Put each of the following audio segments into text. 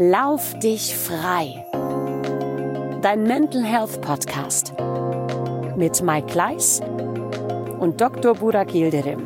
Lauf dich frei. Dein Mental Health Podcast mit Mike Kleiss und Dr. Burak Yildirim.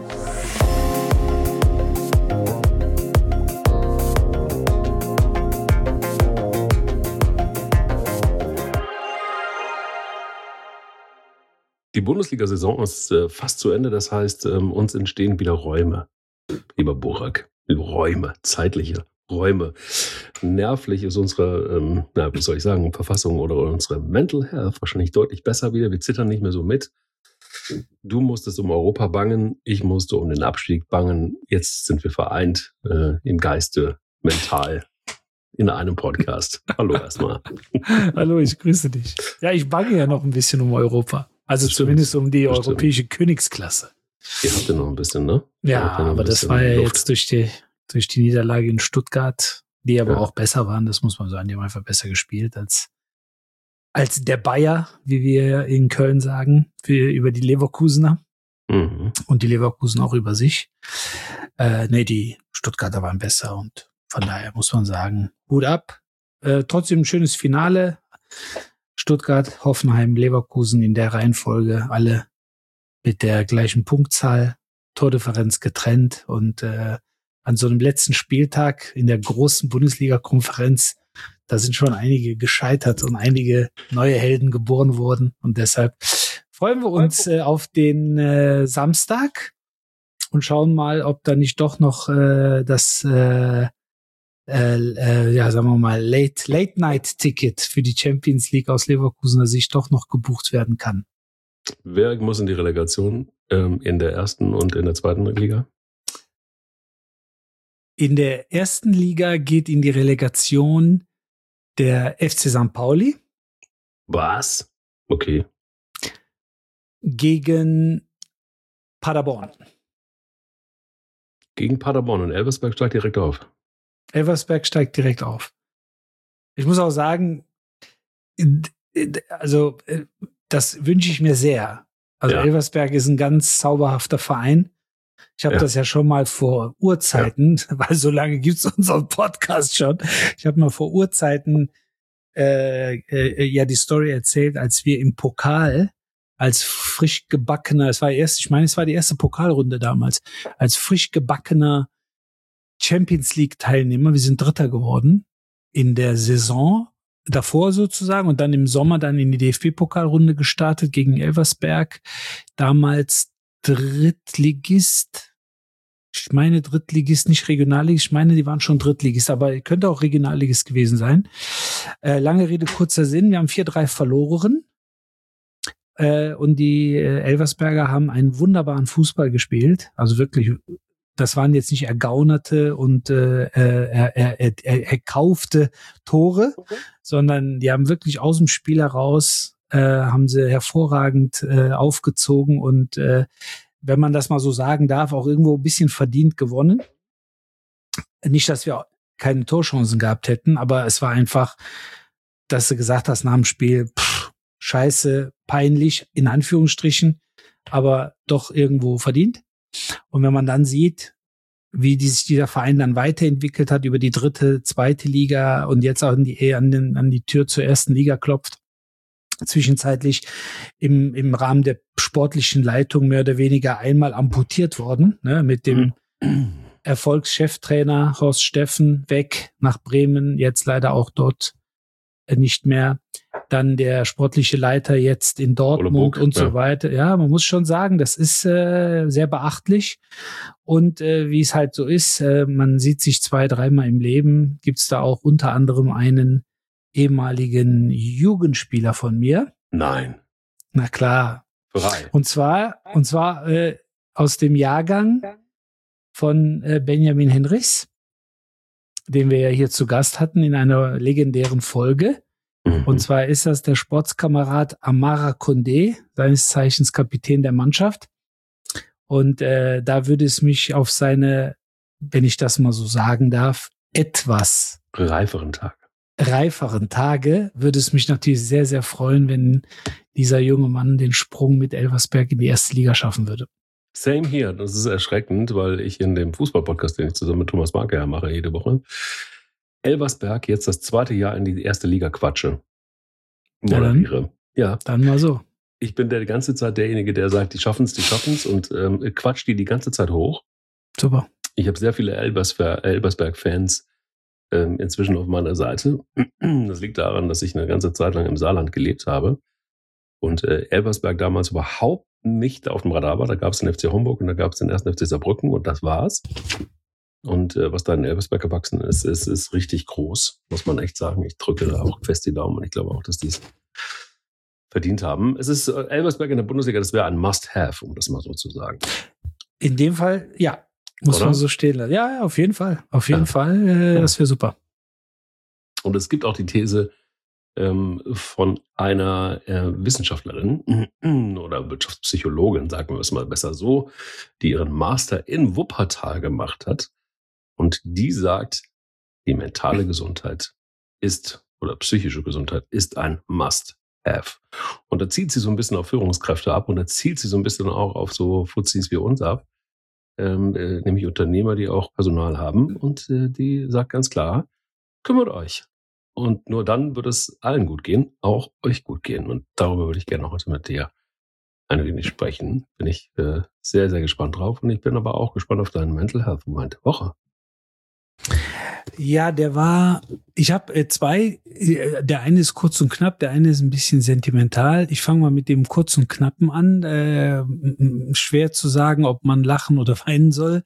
Die Bundesliga-Saison ist fast zu Ende, das heißt, uns entstehen wieder Räume. Lieber Burak, Räume, zeitliche Räume. Nervlich ist unsere, wie soll ich sagen, Verfassung oder unsere Mental Health wahrscheinlich deutlich besser wieder. Wir zittern nicht mehr so mit. Du musstest um Europa bangen, ich musste um den Abstieg bangen. Jetzt sind wir vereint im Geiste, mental, in einem Podcast. Hallo erstmal. Hallo, ich grüße dich. Ja, ich bange ja noch ein bisschen um Europa. Also das zumindest stimmt. Um die europäische Königsklasse. Ihr habt ja noch ein bisschen, ne? Ja, aber das war ja jetzt durch die Niederlage in Stuttgart, die aber auch besser waren, das muss man sagen. Die haben einfach besser gespielt als der Bayer, wie wir in Köln sagen, über die Leverkusener. Mhm. Und die Leverkusen auch über sich. Die Stuttgarter waren besser und von daher muss man sagen, Hut ab. Trotzdem ein schönes Finale. Stuttgart, Hoffenheim, Leverkusen in der Reihenfolge, alle mit der gleichen Punktzahl, Tordifferenz getrennt und an so einem letzten Spieltag in der großen Bundesliga-Konferenz, da sind schon einige gescheitert und einige neue Helden geboren worden und deshalb freuen wir uns auf den Samstag und schauen mal, ob da nicht doch noch sagen wir mal, Late-Night-Ticket für die Champions League aus Leverkusener Sicht doch noch gebucht werden kann. Wer muss in die Relegation in der ersten und in der zweiten Liga? In der ersten Liga geht in die Relegation der FC St. Pauli. Was? Okay. Gegen Paderborn. Gegen Paderborn und Elversberg steigt direkt auf. Elversberg steigt direkt auf. Ich muss auch sagen, also das wünsche ich mir sehr. Also Elversberg ist ein ganz zauberhafter Verein. Ich habe das ja schon mal vor Urzeiten, weil so lange gibt's unseren Podcast schon. Ich habe mal vor Urzeiten die Story erzählt, als wir im Pokal als frisch gebackener, es war die erste Pokalrunde damals, als frisch gebackener Champions League Teilnehmer, wir sind Dritter geworden in der Saison davor sozusagen und dann im Sommer dann in die DFB-Pokalrunde gestartet gegen Elversberg, damals Drittligist, ich meine Drittligist, nicht Regionalligist, ich meine, die waren schon Drittligist, aber könnte auch Regionalligist gewesen sein. Lange Rede, kurzer Sinn, wir haben 4-3 verloren und die Elversberger haben einen wunderbaren Fußball gespielt, also wirklich. Das waren jetzt nicht ergaunerte und erkaufte Tore, sondern die haben wirklich aus dem Spiel heraus, haben sie hervorragend aufgezogen und wenn man das mal so sagen darf, auch irgendwo ein bisschen verdient gewonnen. Nicht, dass wir keine Torchancen gehabt hätten, aber es war einfach, dass du gesagt hast nach dem Spiel, scheiße, peinlich, in Anführungsstrichen, aber doch irgendwo verdient. Und wenn man dann sieht, wie sich dieser Verein dann weiterentwickelt hat über die dritte, zweite Liga und jetzt auch an die Tür zur ersten Liga klopft, zwischenzeitlich im Rahmen der sportlichen Leitung mehr oder weniger einmal amputiert worden, ne, mit dem Erfolgscheftrainer Horst Steffen weg nach Bremen, jetzt leider auch dort nicht mehr. Dann der sportliche Leiter jetzt in Dortmund und so weiter. Ja, man muss schon sagen, das ist sehr beachtlich. Und wie es halt so ist, man sieht sich 2-3 Mal im Leben, gibt's da auch unter anderem einen ehemaligen Jugendspieler von mir. Nein. Na klar. Frei. Und zwar aus dem Jahrgang von Benjamin Henrichs, den wir ja hier zu Gast hatten in einer legendären Folge. Und zwar ist das der Sportskamerad Amara Condé, seines Zeichens Kapitän der Mannschaft. Und da würde es mich auf seine, wenn ich das mal so sagen darf, etwas reiferen Tage würde es mich natürlich sehr, sehr freuen, wenn dieser junge Mann den Sprung mit Elversberg in die erste Liga schaffen würde. Same hier. Das ist erschreckend, weil ich in dem Fußball-Podcast, den ich zusammen mit Thomas Marker mache jede Woche, Elversberg jetzt das 2. Jahr in die 1. Liga quatsche. Moderiere. Ja. Dann mal so. Ich bin die ganze Zeit derjenige, der sagt, die schaffen's und quatscht die ganze Zeit hoch. Super. Ich habe sehr viele Elversberg-Fans inzwischen auf meiner Seite. Das liegt daran, dass ich eine ganze Zeit lang im Saarland gelebt habe und Elversberg damals überhaupt nicht auf dem Radar war. Da gab es den FC Homburg und da gab es den 1. FC Saarbrücken und das war's. Und was da in Elversberg gewachsen ist richtig groß, muss man echt sagen. Ich drücke da auch fest die Daumen und ich glaube auch, dass die es verdient haben. Es ist Elversberg in der Bundesliga, das wäre ein Must-Have, um das mal so zu sagen. In dem Fall, ja, muss man so stehen lassen. Ja, auf jeden Fall. Auf jeden Fall, das wäre super. Und es gibt auch die These von einer Wissenschaftlerin oder Wirtschaftspsychologin, sagen wir es mal besser so, die ihren Master in Wuppertal gemacht hat. Und die sagt, die mentale Gesundheit ist, oder psychische Gesundheit ist ein Must-Have. Und da zielt sie so ein bisschen auf Führungskräfte ab und da zielt sie so ein bisschen auch auf so Fuzis wie uns ab, nämlich Unternehmer, die auch Personal haben. Und die sagt ganz klar, kümmert euch. Und nur dann wird es allen gut gehen, auch euch gut gehen. Und darüber würde ich gerne heute mit dir ein wenig sprechen. Bin ich sehr, sehr gespannt drauf. Und ich bin aber auch gespannt auf deinen Mental Health Moment der Woche. Ja, ich habe 2, der eine ist kurz und knapp, der eine ist ein bisschen sentimental. Ich fange mal mit dem kurz und knappen an. Schwer zu sagen, ob man lachen oder weinen soll.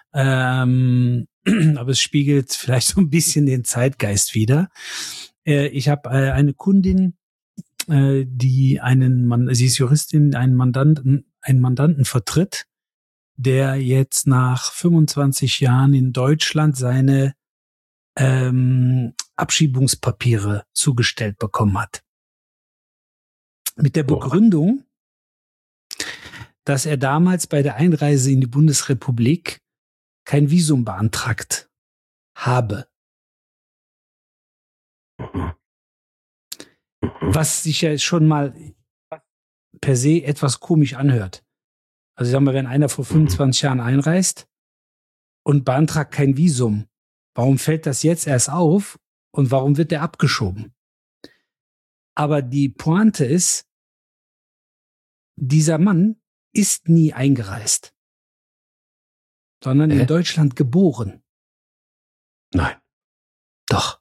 Aber es spiegelt vielleicht so ein bisschen den Zeitgeist wider. Ich habe eine Kundin, die sie ist Juristin, einen Mandanten vertritt, der jetzt nach 25 Jahren in Deutschland seine Abschiebungspapiere zugestellt bekommen hat. Mit der Begründung, dass er damals bei der Einreise in die Bundesrepublik kein Visum beantragt habe. Was sich ja schon mal per se etwas komisch anhört. Also sagen wir, wenn einer vor 25 Jahren einreist und beantragt kein Visum, warum fällt das jetzt erst auf und warum wird er abgeschoben? Aber die Pointe ist, dieser Mann ist nie eingereist, sondern in Deutschland geboren. Nein. Doch.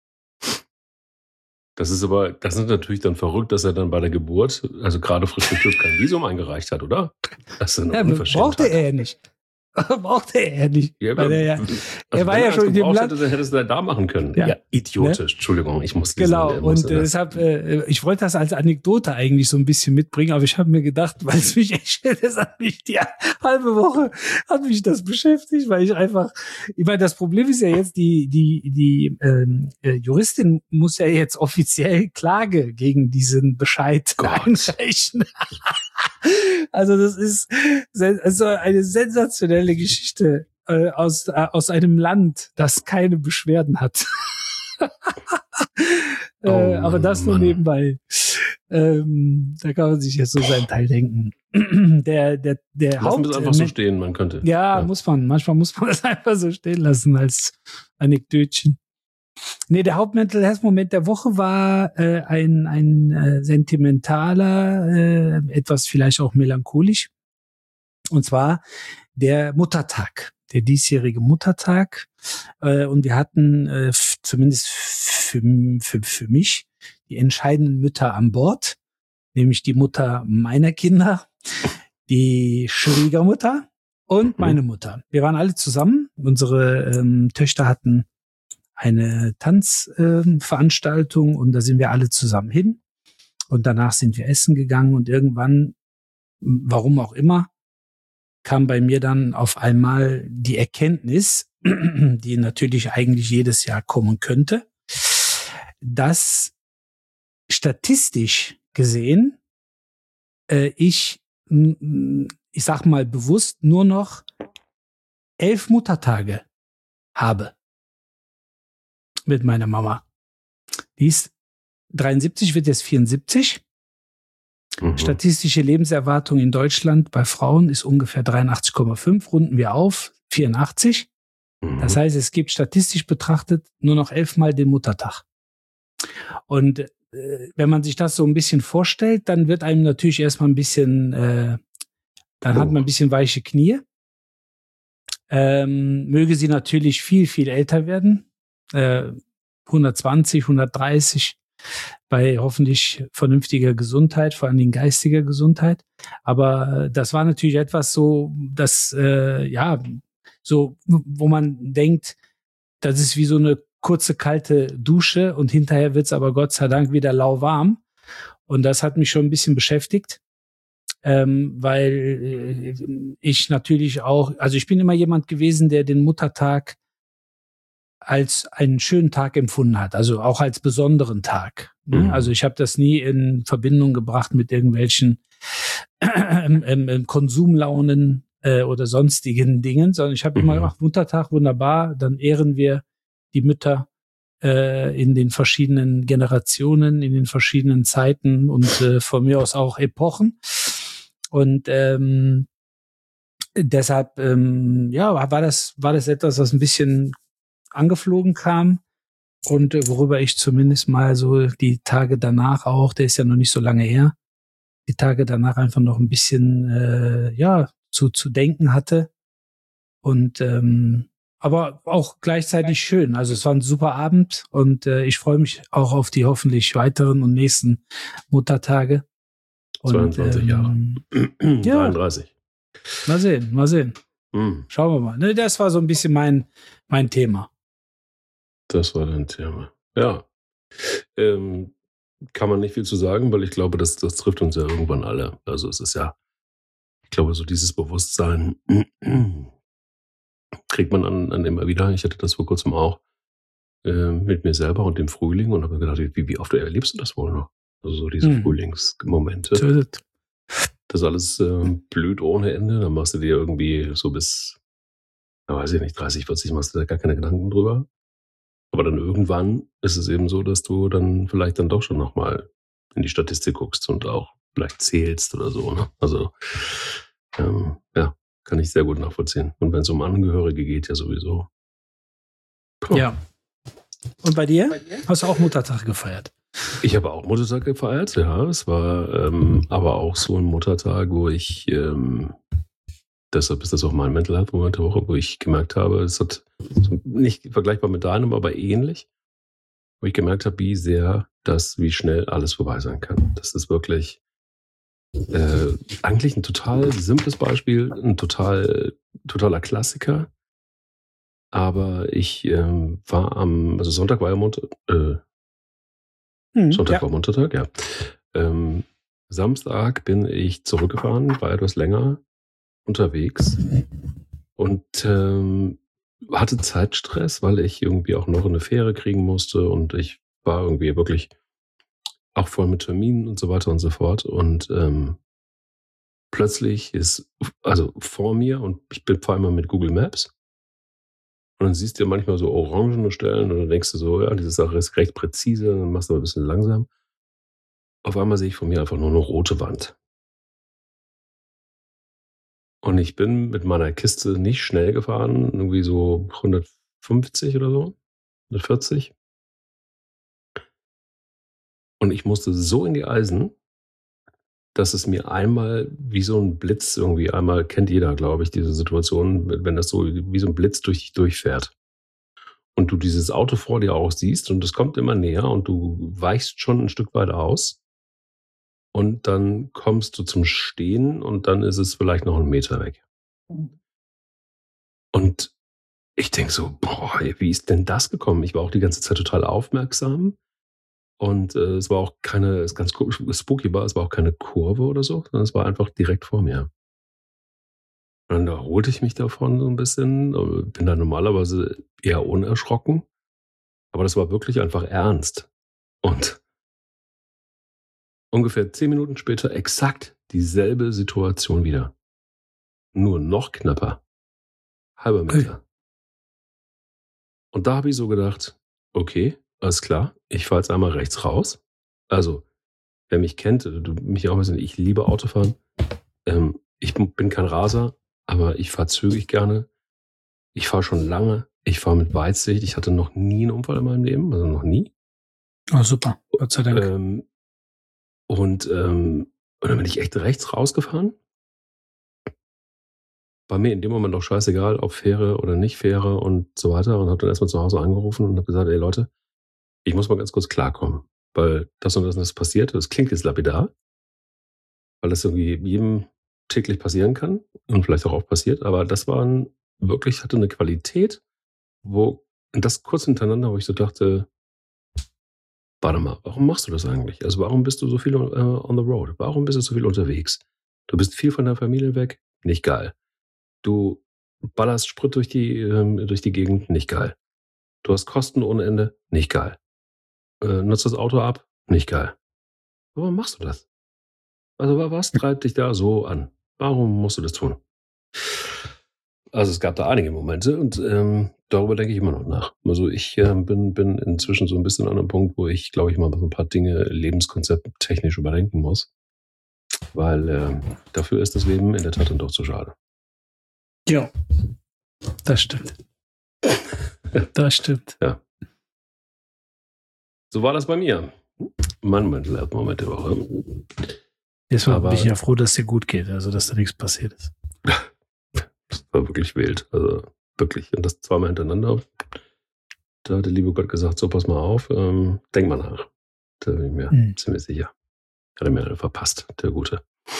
Das ist natürlich dann verrückt, dass er dann bei der Geburt, also gerade frisch gekürt, kein Visum eingereicht hat, oder? Das ist eine Unverschämtheit. Brauchte er nicht. Brauchte er nicht. Ja, weil er war ja schon in dem Land. Hättest du da machen können. Ja, idiotisch. Ne? Entschuldigung, ich muss deshalb, ich wollte das als Anekdote eigentlich so ein bisschen mitbringen, aber ich habe mir gedacht, weil es mich echt, das hat mich die halbe Woche hat mich das beschäftigt, weil ich meine, das Problem ist ja jetzt, die Juristin muss ja jetzt offiziell Klage gegen diesen Bescheid einreichen. Also das ist also eine sensationelle Geschichte aus einem Land, das keine Beschwerden hat. Aber das nur nebenbei. Da kann man sich jetzt so seinen Teil denken. Der lassen wir es einfach so stehen, man könnte. Ja, muss man. Manchmal muss man das einfach so stehen lassen als Anekdötchen. Nee, der Hauptmental Health Moment der Woche war ein sentimentaler, etwas vielleicht auch melancholisch. Und zwar der Muttertag, der diesjährige Muttertag. Und wir hatten zumindest für mich die entscheidenden Mütter an Bord, nämlich die Mutter meiner Kinder, die Schwiegermutter und meine Mutter. Wir waren alle zusammen. Unsere Töchter hatten eine Tanzveranstaltung und da sind wir alle zusammen hin. Und danach sind wir essen gegangen und irgendwann, warum auch immer, kam bei mir dann auf einmal die Erkenntnis, die natürlich eigentlich jedes Jahr kommen könnte, dass statistisch gesehen ich sag mal bewusst nur noch 11 Muttertage habe mit meiner Mama. Die ist 73, wird jetzt 74. Statistische Lebenserwartung in Deutschland bei Frauen ist ungefähr 83,5, runden wir auf, 84. Das heißt, es gibt statistisch betrachtet nur noch 11 Mal den Muttertag. Und wenn man sich das so ein bisschen vorstellt, dann wird einem natürlich erstmal ein bisschen, dann hat man ein bisschen weiche Knie. Möge sie natürlich viel, viel älter werden. 120, 130 bei hoffentlich vernünftiger Gesundheit, vor allem geistiger Gesundheit. Aber das war natürlich etwas so, das, so, wo man denkt, das ist wie so eine kurze kalte Dusche und hinterher wird's aber Gott sei Dank wieder lauwarm. Und das hat mich schon ein bisschen beschäftigt, weil ich natürlich auch, also ich bin immer jemand gewesen, der den Muttertag als einen schönen Tag empfunden hat, also auch als besonderen Tag. Mhm. Also ich habe das nie in Verbindung gebracht mit irgendwelchen Konsumlaunen oder sonstigen Dingen, sondern ich habe immer gedacht, Muttertag, wunderbar, dann ehren wir die Mütter in den verschiedenen Generationen, in den verschiedenen Zeiten und von mir aus auch Epochen. Und deshalb war das etwas, was ein bisschen angeflogen kam und worüber ich zumindest mal so die Tage danach auch, der ist ja noch nicht so lange her, die Tage danach einfach noch ein bisschen zu denken hatte. Und aber auch gleichzeitig schön. Also es war ein super Abend und ich freue mich auch auf die hoffentlich weiteren und nächsten Muttertage. Und, 22 Jahre. 33. Mal sehen. Schauen wir mal. Ne, das war so ein bisschen mein Thema. Das war dein Thema. Ja. Kann man nicht viel zu sagen, weil ich glaube, das trifft uns ja irgendwann alle. Also es ist ja, ich glaube, so dieses Bewusstsein kriegt man an immer wieder. Ich hatte das vor kurzem auch mit mir selber und dem Frühling und habe mir gedacht, wie oft erlebst du das wohl noch? Also so diese Frühlingsmomente. Das alles blüht ohne Ende. Dann machst du dir irgendwie so bis, weiß ich nicht, 30, 40 machst du da gar keine Gedanken drüber. Aber dann irgendwann ist es eben so, dass du dann vielleicht dann doch schon nochmal in die Statistik guckst und auch vielleicht zählst oder so. Ne? Also kann ich sehr gut nachvollziehen. Und wenn es um Angehörige geht, ja sowieso. Puh. Ja. Und bei dir? Hast du auch Muttertag gefeiert? Ich habe auch Muttertag gefeiert, ja. Es war aber auch so ein Muttertag, wo ich, deshalb ist das auch mein Mental Health Moment der Woche, wo ich gemerkt habe, es hat nicht vergleichbar mit deinem, aber ähnlich, wo ich gemerkt habe, wie schnell alles vorbei sein kann. Das ist wirklich eigentlich ein total simples Beispiel, ein totaler Klassiker. Aber ich war Sonntag war ja war Muttertag, ja. Samstag bin ich zurückgefahren, war etwas länger unterwegs und hatte Zeitstress, weil ich irgendwie auch noch eine Fähre kriegen musste und ich war irgendwie wirklich auch voll mit Terminen und so weiter und so fort und plötzlich ist vor mir und ich bin vor allem mit Google Maps und dann siehst du ja manchmal so orangene Stellen und dann denkst du so, ja, diese Sache ist recht präzise, dann machst du aber ein bisschen langsam. Auf einmal sehe ich von mir einfach nur eine rote Wand. Und ich bin mit meiner Kiste nicht schnell gefahren, irgendwie so 150 oder so, 140. Und ich musste so in die Eisen, dass es mir einmal wie so ein Blitz irgendwie, einmal kennt jeder, glaube ich, diese Situation, wenn das so wie so ein Blitz durch dich durchfährt. Und du dieses Auto vor dir auch siehst und es kommt immer näher und du weichst schon ein Stück weit aus. Und dann kommst du zum Stehen und dann ist es vielleicht noch einen Meter weg. Und ich denke so, wie ist denn das gekommen? Ich war auch die ganze Zeit total aufmerksam. Und es war auch es ganz spooky war, es war auch keine Kurve oder so, sondern es war einfach direkt vor mir. Und dann erholte ich mich davon so ein bisschen, bin da normalerweise eher unerschrocken, aber das war wirklich einfach ernst. Und ungefähr 10 Minuten später exakt dieselbe Situation wieder. Nur noch knapper. Halber Meter. Und da habe ich so gedacht, okay, alles klar, ich fahre jetzt einmal rechts raus. Also, wer mich kennt, du mich auch ein bisschen, ich liebe Autofahren. Ich bin kein Raser, aber ich fahre zügig gerne. Ich fahre schon lange Ich fahre mit Weitsicht. Ich hatte noch nie einen Unfall in meinem Leben, also noch nie. Oh, super. Gott sei Dank. Und dann bin ich echt rechts rausgefahren. War mir in dem Moment auch scheißegal, ob Fähre oder nicht Fähre und so weiter. Und habe dann erstmal zu Hause angerufen und habe gesagt, ey Leute, ich muss mal ganz kurz klarkommen. Weil das und das passiert. Das klingt jetzt lapidar. Weil das irgendwie jedem täglich passieren kann. Und vielleicht auch oft passiert. Aber das hatte eine Qualität, und das kurz hintereinander, wo ich so dachte, warte mal, warum machst du das eigentlich? Also warum bist du so viel on the road? Warum bist du so viel unterwegs? Du bist viel von der Familie weg, nicht geil. Du ballerst Sprit durch die Gegend, nicht geil. Du hast Kosten ohne Ende, nicht geil. Nutzt das Auto ab, nicht geil. Warum machst du das? Also was treibt dich da so an? Warum musst du das tun? Also es gab da einige Momente und darüber denke ich immer noch nach. Also ich bin inzwischen so ein bisschen an einem Punkt, wo ich, glaube ich, mal so ein paar Dinge lebenskonzepttechnisch überdenken muss. Weil dafür ist das Leben in der Tat dann doch zu schade. Ja, das stimmt. Das stimmt. Ja. So war das bei mir. Mein Mental Health Moment der Woche. Jetzt bin ich ja froh, dass dir gut geht, also dass da nichts passiert ist. Das war wirklich wild. Also wirklich. Und das zweimal hintereinander. Da hat der liebe Gott gesagt, so pass mal auf, denk mal nach. Da bin ich mir ziemlich sicher. Hat er mir alle verpasst, der Gute.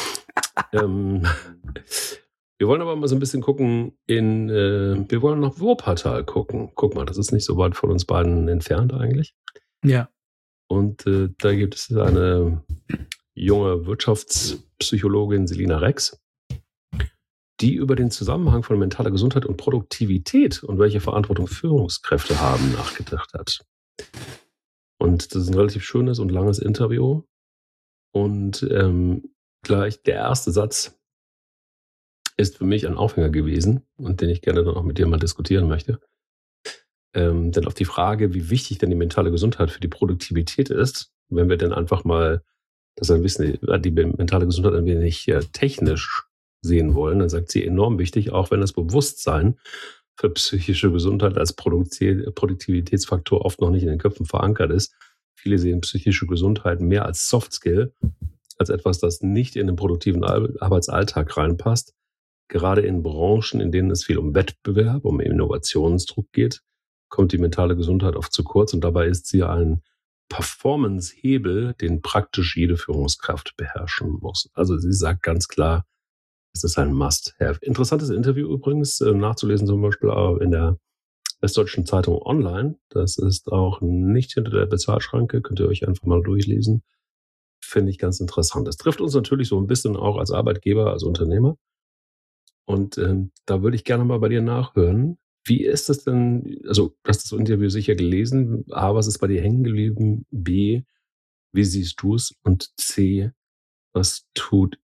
Wir wollen aber mal so ein bisschen gucken wir wollen nach Wuppertal gucken. Guck mal, das ist nicht so weit von uns beiden entfernt eigentlich. Ja. Und da gibt es eine junge Wirtschaftspsychologin, Selina Rex, die über den Zusammenhang von mentaler Gesundheit und Produktivität und welche Verantwortung Führungskräfte haben nachgedacht hat. Und das ist ein relativ schönes und langes Interview. Und gleich der erste Satz ist für mich ein Aufhänger gewesen und den ich gerne dann auch mit dir mal diskutieren möchte. Denn auf die Frage, wie wichtig denn die mentale Gesundheit für die Produktivität ist, wenn wir denn einfach mal die mentale Gesundheit ein wenig technisch sehen wollen, dann sagt sie enorm wichtig, auch wenn das Bewusstsein für psychische Gesundheit als Produktivitätsfaktor oft noch nicht in den Köpfen verankert ist. Viele sehen psychische Gesundheit mehr als Softskill, als etwas, das nicht in den produktiven Arbeitsalltag reinpasst. Gerade in Branchen, in denen es viel um Wettbewerb, um Innovationsdruck geht, kommt die mentale Gesundheit oft zu kurz und dabei ist sie ein Performance-Hebel, den praktisch jede Führungskraft beherrschen muss. Also sie sagt ganz klar, es ist ein Must-Have. Interessantes Interview übrigens, nachzulesen zum Beispiel auch in der Westdeutschen Zeitung online. Das ist auch nicht hinter der Bezahlschranke, könnt ihr euch einfach mal durchlesen. Finde ich ganz interessant. Das trifft uns natürlich so ein bisschen auch als Arbeitgeber, als Unternehmer. Und da würde ich gerne mal bei dir nachhören. Wie ist das denn, also du hast das Interview sicher gelesen, A, was ist bei dir hängen geblieben, B, wie siehst du es und C, was tust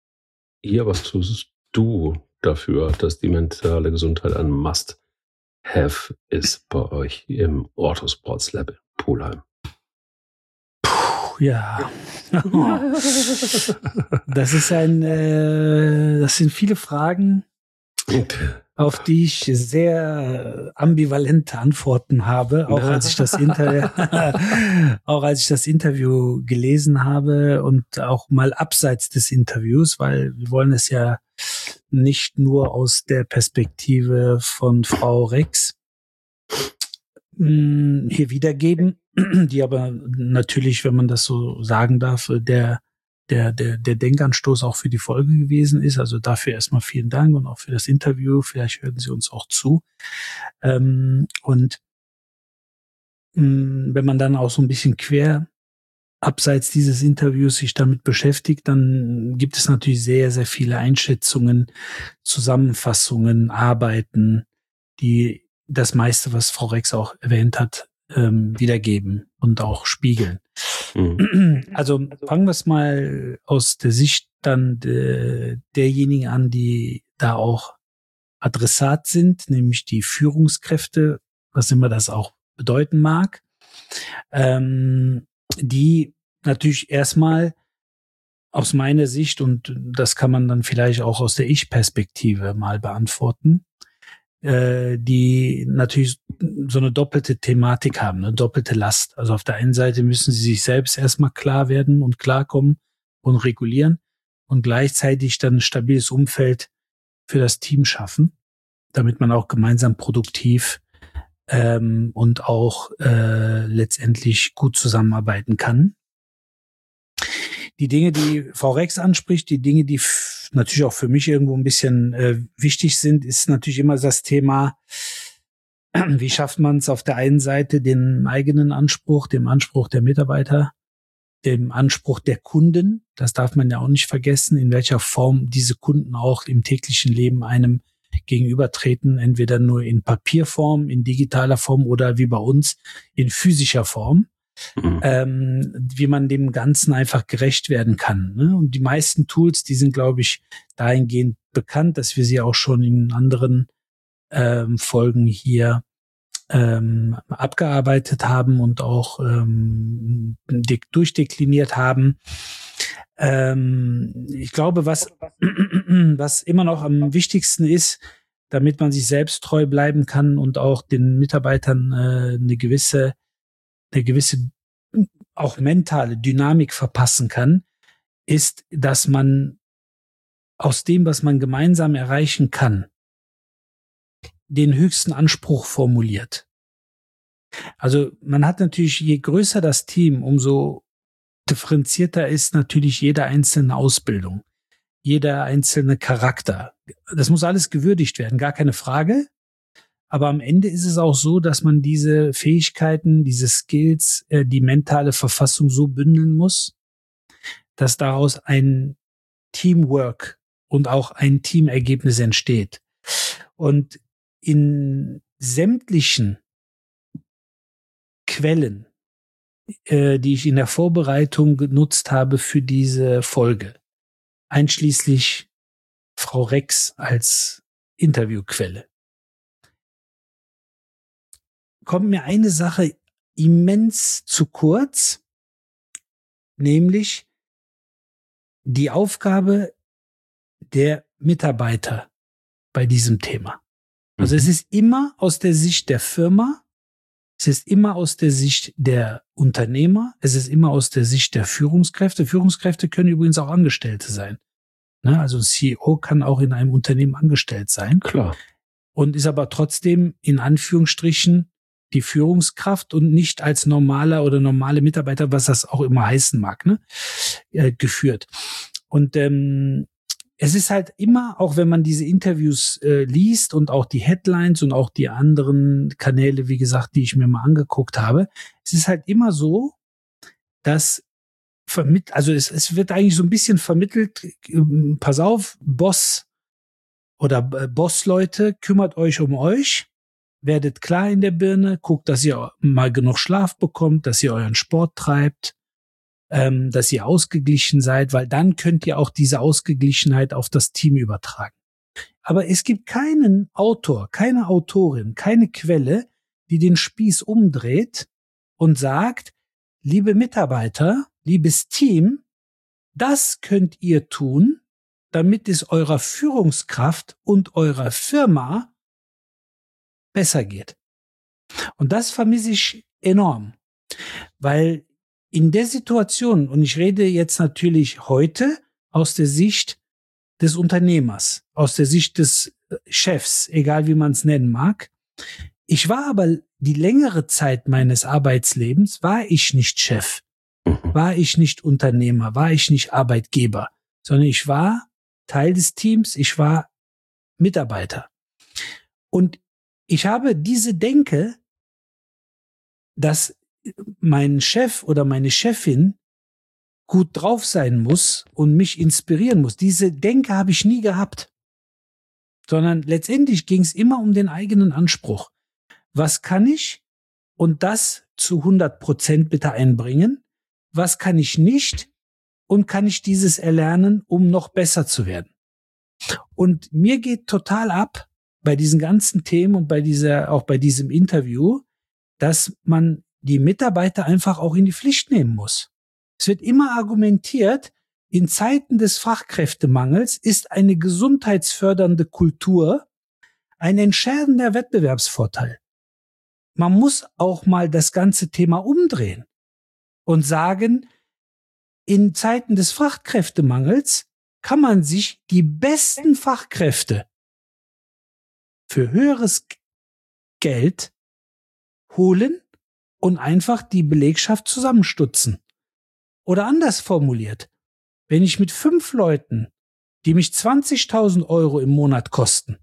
du dafür, dass die mentale Gesundheit ein Must-Have ist bei euch im Orthosports Lab Pulheim? Ja, das sind viele Fragen, auf die ich sehr ambivalente Antworten habe, auch als ich das Interview gelesen habe und auch mal abseits des Interviews, weil wir wollen es ja nicht nur aus der Perspektive von Frau Rex hier wiedergeben, die aber natürlich, wenn man das so sagen darf, der Denkanstoß auch für die Folge gewesen ist. Also dafür erstmal vielen Dank und auch für das Interview. Vielleicht hören Sie uns auch zu. Und wenn man dann auch so ein bisschen quer abseits dieses Interviews sich damit beschäftigt, dann gibt es natürlich sehr, sehr viele Einschätzungen, Zusammenfassungen, Arbeiten, die das meiste, was Frau Rex auch erwähnt hat, wiedergeben und auch spiegeln. Also fangen wir es mal aus der Sicht dann derjenigen an, die da auch Adressat sind, nämlich die Führungskräfte, was immer das auch bedeuten mag, die natürlich erstmal aus meiner Sicht, und das kann man dann vielleicht auch aus der Ich-Perspektive mal beantworten, die natürlich so eine doppelte Thematik haben, eine doppelte Last. Also auf der einen Seite müssen sie sich selbst erstmal klar werden und klarkommen und regulieren und gleichzeitig dann ein stabiles Umfeld für das Team schaffen, damit man auch gemeinsam produktiv und auch letztendlich gut zusammenarbeiten kann. Die Dinge, die Frau Rex anspricht, die Dinge, die natürlich auch für mich irgendwo ein bisschen wichtig sind, ist natürlich immer das Thema, wie schafft man es auf der einen Seite, den eigenen Anspruch, dem Anspruch der Mitarbeiter, dem Anspruch der Kunden, das darf man ja auch nicht vergessen, in welcher Form diese Kunden auch im täglichen Leben einem gegenübertreten, entweder nur in Papierform, in digitaler Form oder wie bei uns in physischer Form. Wie man dem Ganzen einfach gerecht werden kann. Ne? Und die meisten Tools, die sind, glaube ich, dahingehend bekannt, dass wir sie auch schon in anderen Folgen hier abgearbeitet haben und auch durchdekliniert haben. Ich glaube, was immer noch am wichtigsten ist, damit man sich selbst treu bleiben kann und auch den Mitarbeitern eine gewisse auch mentale Dynamik verpassen kann, ist, dass man aus dem, was man gemeinsam erreichen kann, den höchsten Anspruch formuliert. Also man hat natürlich, je größer das Team, umso differenzierter ist natürlich jede einzelne Ausbildung, jeder einzelne Charakter. Das muss alles gewürdigt werden, gar keine Frage. Aber am Ende ist es auch so, dass man diese Fähigkeiten, diese Skills, die mentale Verfassung so bündeln muss, dass daraus ein Teamwork und auch ein Teamergebnis entsteht. Und in sämtlichen Quellen, die ich in der Vorbereitung genutzt habe für diese Folge, einschließlich Frau Rex als Interviewquelle, kommt mir eine Sache immens zu kurz, nämlich die Aufgabe der Mitarbeiter bei diesem Thema. Also es ist immer aus der Sicht der Firma, es ist immer aus der Sicht der Unternehmer, es ist immer aus der Sicht der Führungskräfte. Führungskräfte können übrigens auch Angestellte sein. Ne? Also ein CEO kann auch in einem Unternehmen angestellt sein. Klar. Und ist aber trotzdem in Anführungsstrichen die Führungskraft und nicht als normaler oder normale Mitarbeiter, was das auch immer heißen mag, ne, geführt. Und es ist halt immer, auch wenn man diese Interviews liest und auch die Headlines und auch die anderen Kanäle, wie gesagt, die ich mir mal angeguckt habe, es ist halt immer so, dass es wird eigentlich so ein bisschen vermittelt, pass auf, Boss oder Bossleute, kümmert euch um euch, werdet klar in der Birne, guckt, dass ihr mal genug Schlaf bekommt, dass ihr euren Sport treibt, dass ihr ausgeglichen seid, weil dann könnt ihr auch diese Ausgeglichenheit auf das Team übertragen. Aber es gibt keinen Autor, keine Autorin, keine Quelle, die den Spieß umdreht und sagt, liebe Mitarbeiter, liebes Team, das könnt ihr tun, damit es eurer Führungskraft und eurer Firma besser geht. Und das vermisse ich enorm, weil in der Situation, und ich rede jetzt natürlich heute aus der Sicht des Unternehmers, aus der Sicht des Chefs, egal wie man es nennen mag. Ich war aber die längere Zeit meines Arbeitslebens, war ich nicht Chef, war ich nicht Unternehmer, war ich nicht Arbeitgeber, sondern ich war Teil des Teams, ich war Mitarbeiter. Und ich habe diese Denke, dass mein Chef oder meine Chefin gut drauf sein muss und mich inspirieren muss. Diese Denke habe ich nie gehabt, sondern letztendlich ging es immer um den eigenen Anspruch. Was kann ich und das zu 100% bitte einbringen? Was kann ich nicht und kann ich dieses erlernen, um noch besser zu werden? Und mir geht total ab bei diesen ganzen Themen und auch bei diesem Interview, dass man die Mitarbeiter einfach auch in die Pflicht nehmen muss. Es wird immer argumentiert, in Zeiten des Fachkräftemangels ist eine gesundheitsfördernde Kultur ein entscheidender Wettbewerbsvorteil. Man muss auch mal das ganze Thema umdrehen und sagen, in Zeiten des Fachkräftemangels kann man sich die besten Fachkräfte für höheres Geld holen und einfach die Belegschaft zusammenstutzen. Oder anders formuliert, wenn ich mit 5 Leuten, die mich 20.000 € im Monat kosten,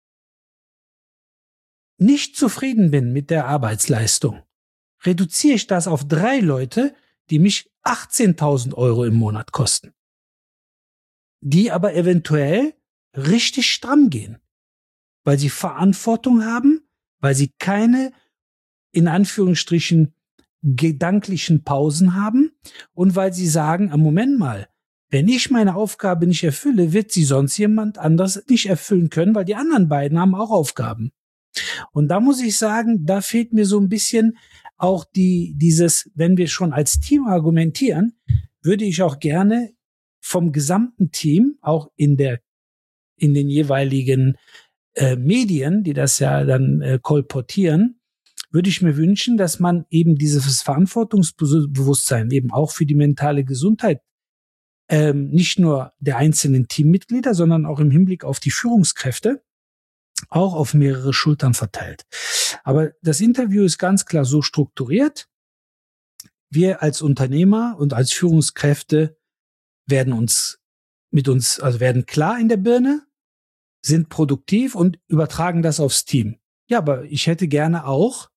nicht zufrieden bin mit der Arbeitsleistung, reduziere ich das auf 3 Leute, die mich 18.000 € im Monat kosten, die aber eventuell richtig stramm gehen, weil sie Verantwortung haben, weil sie keine, in Anführungsstrichen, gedanklichen Pausen haben und weil sie sagen, Moment mal, wenn ich meine Aufgabe nicht erfülle, wird sie sonst jemand anders nicht erfüllen können, weil die anderen beiden haben auch Aufgaben. Und da muss ich sagen, da fehlt mir so ein bisschen auch dieses, wenn wir schon als Team argumentieren, würde ich auch gerne vom gesamten Team, auch in den jeweiligen Medien, die das ja dann kolportieren, würde ich mir wünschen, dass man eben dieses Verantwortungsbewusstsein eben auch für die mentale Gesundheit nicht nur der einzelnen Teammitglieder, sondern auch im Hinblick auf die Führungskräfte auch auf mehrere Schultern verteilt. Aber das Interview ist ganz klar so strukturiert. Wir als Unternehmer und als Führungskräfte werden klar in der Birne, sind produktiv und übertragen das aufs Team. Ja, aber ich hätte gerne auch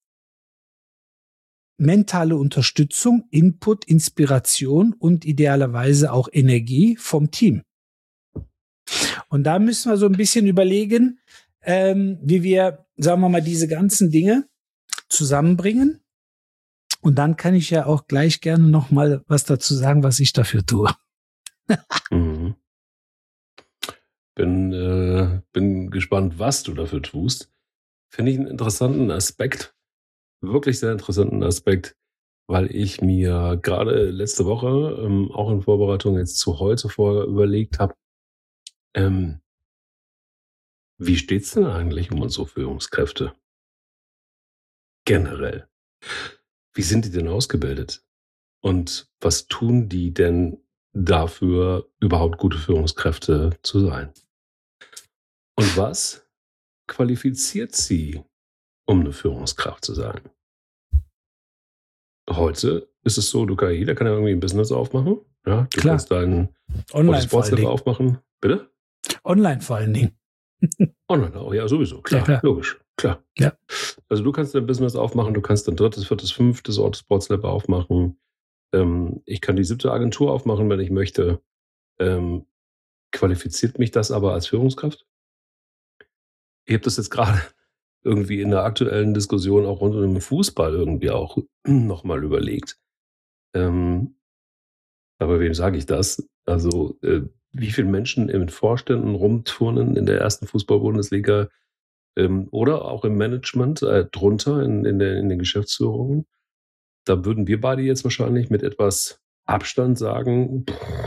mentale Unterstützung, Input, Inspiration und idealerweise auch Energie vom Team. Und da müssen wir so ein bisschen überlegen, wie wir, sagen wir mal, diese ganzen Dinge zusammenbringen. Und dann kann ich ja auch gleich gerne noch mal was dazu sagen, was ich dafür tue. Mhm. Bin gespannt, was du dafür tust. Finde ich einen interessanten Aspekt, wirklich sehr interessanten Aspekt, weil ich mir gerade letzte Woche, auch in Vorbereitung jetzt zu heute vorher überlegt habe, wie steht's denn eigentlich um unsere Führungskräfte? Generell. Wie sind die denn ausgebildet? Und was tun die denn dafür, überhaupt gute Führungskräfte zu sein? Und was qualifiziert sie, um eine Führungskraft zu sein? Heute ist es so, jeder kann ja irgendwie ein Business aufmachen. Ja, du Klar. kannst dein Online aufmachen. Bitte? Online vor allen Dingen. Online auch, ja, sowieso. Klar, Ja, klar. Logisch, klar. Ja. Also du kannst dein Business aufmachen, du kannst dein 3., 4., 5. Autosportslab aufmachen. Ich kann die 7. Agentur aufmachen, wenn ich möchte. Qualifiziert mich das aber als Führungskraft? Ich habe das jetzt gerade irgendwie in der aktuellen Diskussion auch rund um den Fußball irgendwie auch nochmal überlegt. Aber wem sage ich das? Also wie viele Menschen in Vorständen rumturnen in der 1. Fußball-Bundesliga oder auch im Management drunter in den Geschäftsführungen. Da würden wir beide jetzt wahrscheinlich mit etwas Abstand sagen,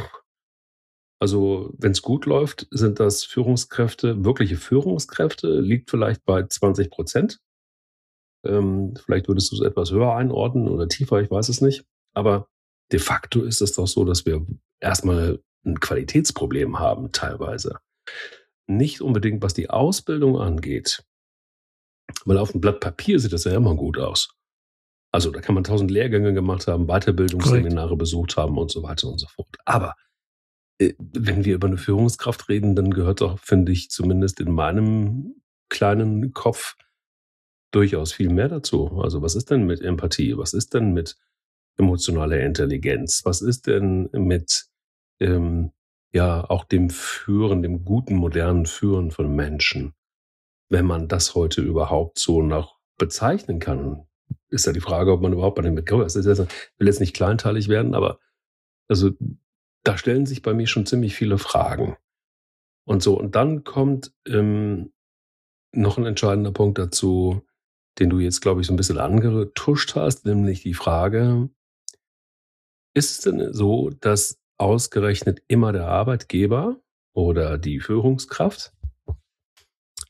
also wenn es gut läuft, sind das Führungskräfte, wirkliche Führungskräfte, liegt vielleicht bei 20%. Vielleicht würdest du es etwas höher einordnen oder tiefer, ich weiß es nicht. Aber de facto ist es doch so, dass wir erstmal ein Qualitätsproblem haben teilweise. Nicht unbedingt, was die Ausbildung angeht, weil auf dem Blatt Papier sieht das ja immer gut aus. Also da kann man 1000 Lehrgänge gemacht haben, Weiterbildungsseminare besucht haben und so weiter und so fort. Aber wenn wir über eine Führungskraft reden, dann gehört doch, finde ich, zumindest in meinem kleinen Kopf durchaus viel mehr dazu. Also was ist denn mit Empathie? Was ist denn mit emotionaler Intelligenz? Was ist denn mit auch dem Führen, dem guten, modernen Führen von Menschen? Wenn man das heute überhaupt so noch bezeichnen kann, ist ja die Frage, ob man überhaupt bei dem Begriff ist. Ich will jetzt nicht kleinteilig werden, aber also da stellen sich bei mir schon ziemlich viele Fragen. Und so, und dann kommt noch ein entscheidender Punkt dazu, den du jetzt, glaube ich, so ein bisschen angetuscht hast, nämlich die Frage, ist es denn so, dass ausgerechnet immer der Arbeitgeber oder die Führungskraft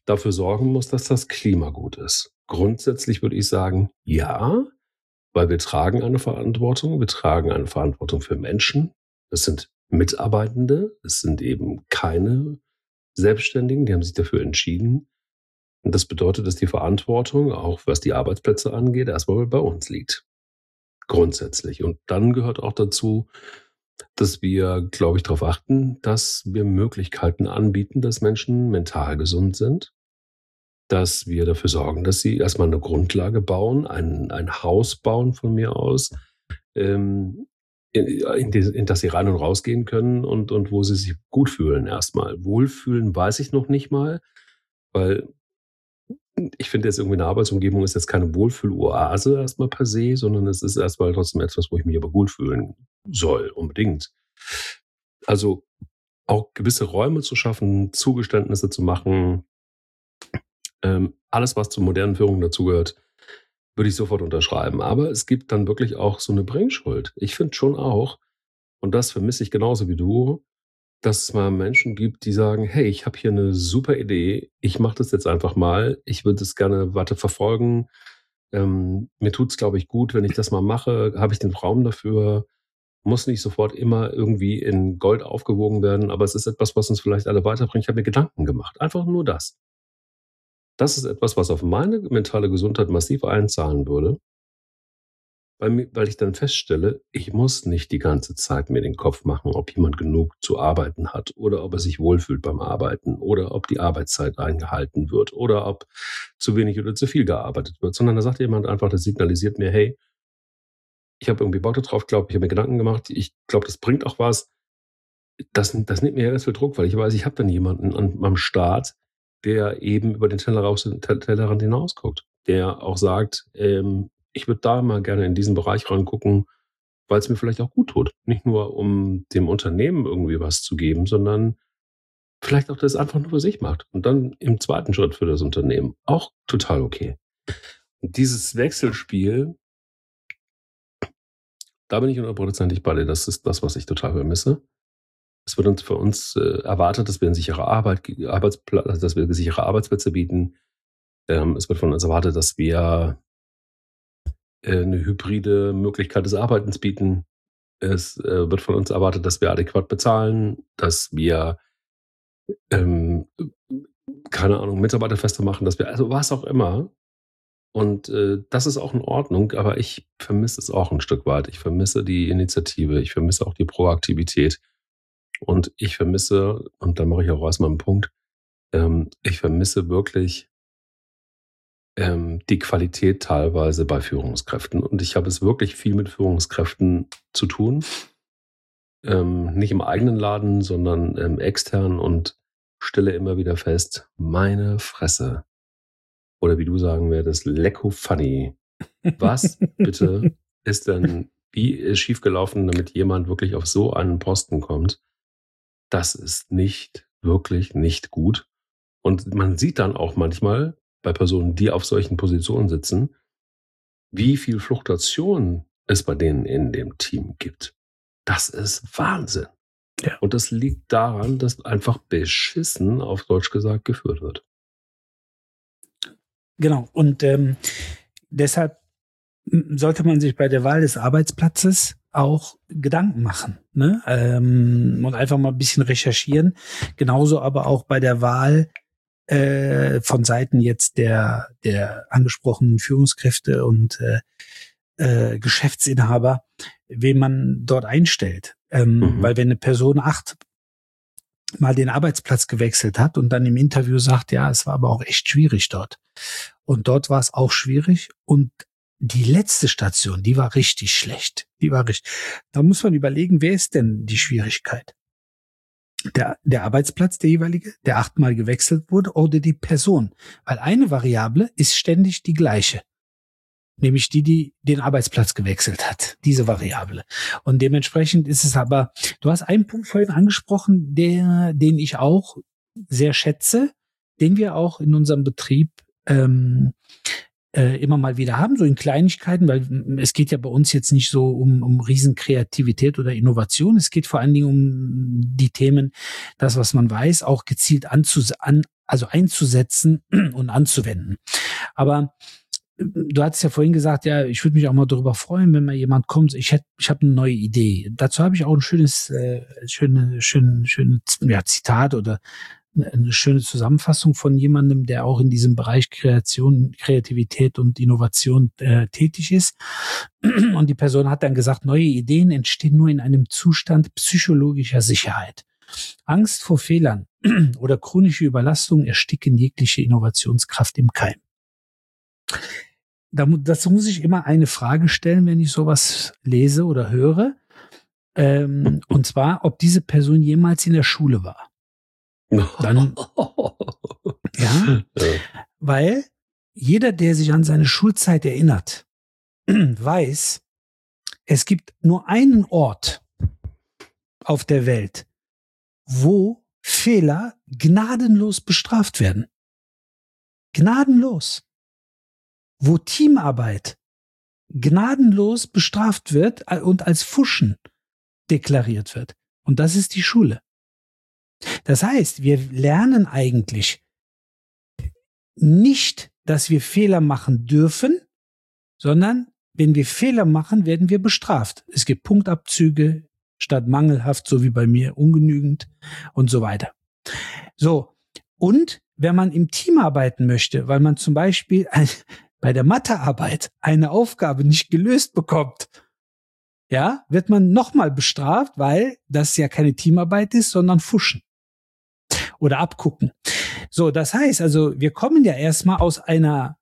dafür sorgen muss, dass das Klima gut ist. Grundsätzlich würde ich sagen, ja, weil wir tragen eine Verantwortung. Wir tragen eine Verantwortung für Menschen. Das sind Mitarbeitende. Es sind eben keine Selbstständigen. Die haben sich dafür entschieden. Und das bedeutet, dass die Verantwortung, auch was die Arbeitsplätze angeht, erstmal bei uns liegt. Grundsätzlich. Und dann gehört auch dazu, dass wir, glaube ich, darauf achten, dass wir Möglichkeiten anbieten, dass Menschen mental gesund sind, dass wir dafür sorgen, dass sie erstmal eine Grundlage bauen, ein Haus bauen von mir aus, in das sie rein und rausgehen können und wo sie sich gut fühlen erstmal. Wohlfühlen weiß ich noch nicht mal, weil ich finde jetzt irgendwie eine Arbeitsumgebung ist jetzt keine Wohlfühloase erstmal per se, sondern es ist erstmal trotzdem etwas, wo ich mich aber gut fühlen soll, unbedingt. Also auch gewisse Räume zu schaffen, Zugeständnisse zu machen, alles, was zur modernen Führung dazugehört, würde ich sofort unterschreiben. Aber es gibt dann wirklich auch so eine Bringschuld. Ich finde schon auch, und das vermisse ich genauso wie du, dass es mal Menschen gibt, die sagen, hey, ich habe hier eine super Idee, ich mache das jetzt einfach mal, ich würde es gerne weiter verfolgen, mir tut es, glaube ich, gut, wenn ich das mal mache, habe ich den Raum dafür, muss nicht sofort immer irgendwie in Gold aufgewogen werden, aber es ist etwas, was uns vielleicht alle weiterbringt. Ich habe mir Gedanken gemacht, einfach nur das. Das ist etwas, was auf meine mentale Gesundheit massiv einzahlen würde, weil ich dann feststelle, ich muss nicht die ganze Zeit mir den Kopf machen, ob jemand genug zu arbeiten hat oder ob er sich wohlfühlt beim Arbeiten oder ob die Arbeitszeit eingehalten wird oder ob zu wenig oder zu viel gearbeitet wird, sondern da sagt jemand einfach, das signalisiert mir, hey, ich habe irgendwie Bock drauf, ich habe mir Gedanken gemacht, ich glaube, das bringt auch was. Das nimmt mir ja ganz viel Druck, weil ich weiß, ich habe dann jemanden am Start, der eben über den Tellerrand hinausguckt, der auch sagt, ich würde da mal gerne in diesen Bereich reingucken, weil es mir vielleicht auch gut tut. Nicht nur, um dem Unternehmen irgendwie was zu geben, sondern vielleicht auch das einfach nur für sich macht. Und dann im zweiten Schritt für das Unternehmen. Auch total okay. Und dieses Wechselspiel, da bin ich 100%ig bei dir. Das ist das, was ich total vermisse. Es wird für uns erwartet, dass wir eine sichere dass wir sichere Arbeitsplätze bieten. Es wird von uns erwartet, dass wir eine hybride Möglichkeit des Arbeitens bieten. Es wird von uns erwartet, dass wir adäquat bezahlen, dass wir keine Ahnung, Mitarbeiterfeste machen, dass wir, also was auch immer. Und das ist auch in Ordnung, aber ich vermisse es auch ein Stück weit. Ich vermisse die Initiative, ich vermisse auch die Proaktivität. Und ich vermisse, und da mache ich auch erstmal einen Punkt, ich vermisse wirklich die Qualität teilweise bei Führungskräften. Und ich habe es wirklich viel mit Führungskräften zu tun. Nicht im eigenen Laden, sondern extern und stelle immer wieder fest, meine Fresse. Oder wie du sagen würdest, lecko funny. Was bitte ist denn, wie ist schiefgelaufen, damit jemand wirklich auf so einen Posten kommt? Das ist wirklich nicht gut. Und man sieht dann auch manchmal bei Personen, die auf solchen Positionen sitzen, wie viel Fluktuation es bei denen in dem Team gibt. Das ist Wahnsinn. Ja. Und das liegt daran, dass einfach beschissen, auf Deutsch gesagt, geführt wird. Genau. Und deshalb sollte man sich bei der Wahl des Arbeitsplatzes auch Gedanken machen, ne? Und einfach mal ein bisschen recherchieren. Genauso aber auch bei der Wahl von Seiten jetzt der angesprochenen Führungskräfte und Geschäftsinhaber, wen man dort einstellt. Weil wenn eine Person 8 Mal den Arbeitsplatz gewechselt hat und dann im Interview sagt, ja, es war aber auch echt schwierig dort. Und dort war es auch schwierig und die letzte Station, die war richtig schlecht. Da muss man überlegen, wer ist denn die Schwierigkeit? Der Arbeitsplatz, der jeweilige, der 8 Mal gewechselt wurde, oder die Person? Weil eine Variable ist ständig die gleiche. Nämlich die den Arbeitsplatz gewechselt hat. Diese Variable. Und dementsprechend ist es aber, du hast einen Punkt vorhin angesprochen, den ich auch sehr schätze, den wir auch in unserem Betrieb immer mal wieder haben, so in Kleinigkeiten, weil es geht ja bei uns jetzt nicht so um Riesenkreativität oder Innovation. Es geht vor allen Dingen um die Themen, das, was man weiß, auch gezielt also einzusetzen und anzuwenden. Aber du hattest ja vorhin gesagt, ja, ich würde mich auch mal darüber freuen, wenn mal jemand kommt. Ich habe eine neue Idee. Dazu habe ich auch ein schönes Zitat oder eine schöne Zusammenfassung von jemandem, der auch in diesem Bereich Kreativität und Innovation tätig ist. Und die Person hat dann gesagt, neue Ideen entstehen nur in einem Zustand psychologischer Sicherheit. Angst vor Fehlern oder chronische Überlastung ersticken jegliche Innovationskraft im Keim. Dazu muss ich immer eine Frage stellen, wenn ich sowas lese oder höre. Und zwar, ob diese Person jemals in der Schule war. Dann, ja, weil jeder, der sich an seine Schulzeit erinnert, weiß, es gibt nur einen Ort auf der Welt, wo Fehler gnadenlos bestraft werden. Gnadenlos. Wo Teamarbeit gnadenlos bestraft wird und als Pfuschen deklariert wird. Und das ist die Schule. Das heißt, wir lernen eigentlich nicht, dass wir Fehler machen dürfen, sondern wenn wir Fehler machen, werden wir bestraft. Es gibt Punktabzüge statt mangelhaft, so wie bei mir, ungenügend und so weiter. So, und wenn man im Team arbeiten möchte, weil man zum Beispiel bei der Mathearbeit eine Aufgabe nicht gelöst bekommt, ja, wird man nochmal bestraft, weil das ja keine Teamarbeit ist, sondern Fuschen oder abgucken. So, das heißt also, wir kommen ja erstmal aus einer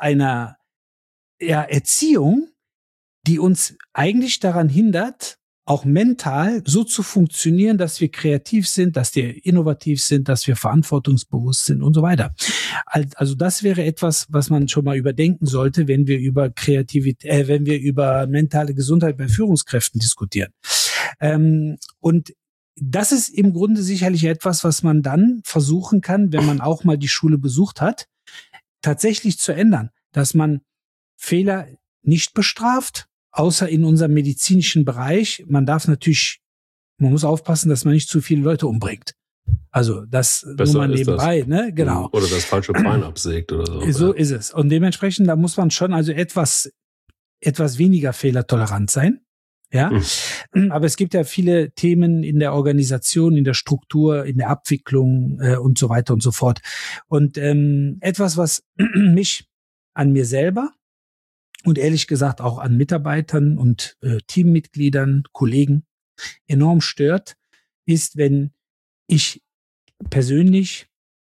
Erziehung, die uns eigentlich daran hindert, auch mental so zu funktionieren, dass wir kreativ sind, dass wir innovativ sind, dass wir verantwortungsbewusst sind und so weiter. Also das wäre etwas, was man schon mal überdenken sollte, wenn wir über Kreativität, wenn wir über mentale Gesundheit bei Führungskräften diskutieren. Und das ist im Grunde sicherlich etwas, was man dann versuchen kann, wenn man auch mal die Schule besucht hat, tatsächlich zu ändern, dass man Fehler nicht bestraft, außer in unserem medizinischen Bereich. Man muss aufpassen, dass man nicht zu viele Leute umbringt. Also das besser nur mal nebenbei, ne? Genau. Oder das falsche Bein absägt oder so. So ist es. Und dementsprechend, da muss man schon also etwas weniger fehlertolerant sein. Ja. Aber es gibt ja viele Themen in der Organisation, in der Struktur, in der Abwicklung und so weiter und so fort. Und etwas, was mich an mir selber und ehrlich gesagt auch an Mitarbeitern und Teammitgliedern, Kollegen enorm stört, ist, wenn ich persönlich